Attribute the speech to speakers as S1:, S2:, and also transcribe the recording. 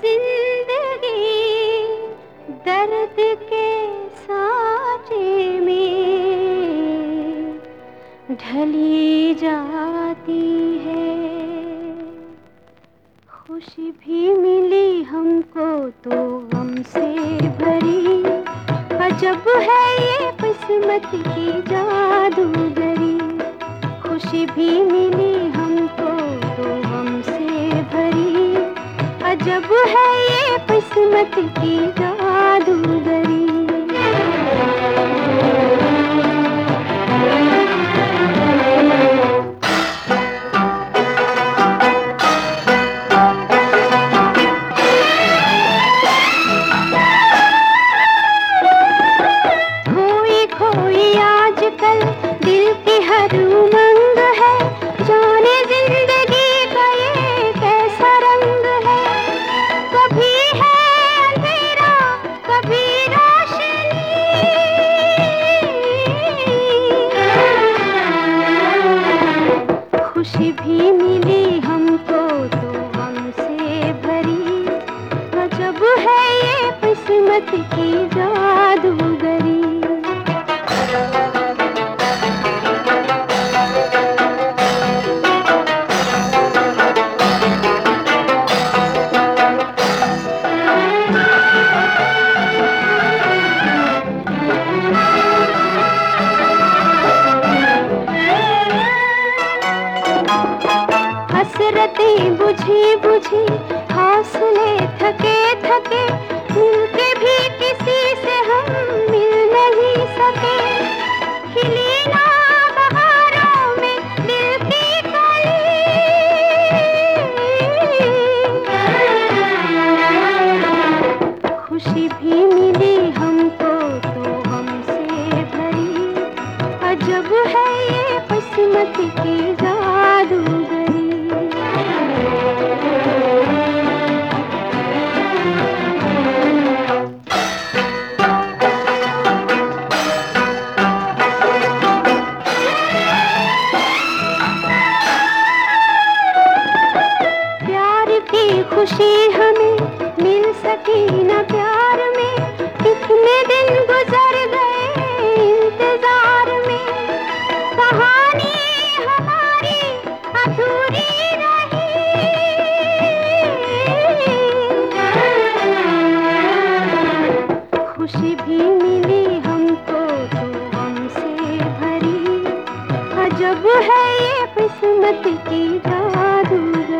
S1: जिंदगी दर्द के सांचे में ढली जाती है। खुशी भी मिली हमको तो गम से भरी, अजब है ये किस्मत की जादूगरी। खुशी भी मिली हमको तो गम से भरी, अजब है ये किस्मत की जादूगरी। खोई खोई आजकल दिल की हर उमंग है, जाने जिंदगी का ये कैसा रंग है। कभी है अंधेरा कभी रोशनी, खुशी भी मिली हमको तो गम से भरी, अजब है ये किस्मत की जादूगरी। हसरतें बुझी बुझी, हौसले थके थके, मिलके भी किसी से हम मिल नहीं सके। खिली ना बहारों में दिल की कली, खुशी भी मिली हमको तो हमसे भरी, अजब है ये किस्मत की जादूगरी। खुशी हमें मिल सकी न प्यार में, कितने दिन गुजर गए इंतजार में। कहानी हमारी अधूरी रही, खुशी भी मिली हमको तो गम से भरी, अजब है ये किस्मत की जादू।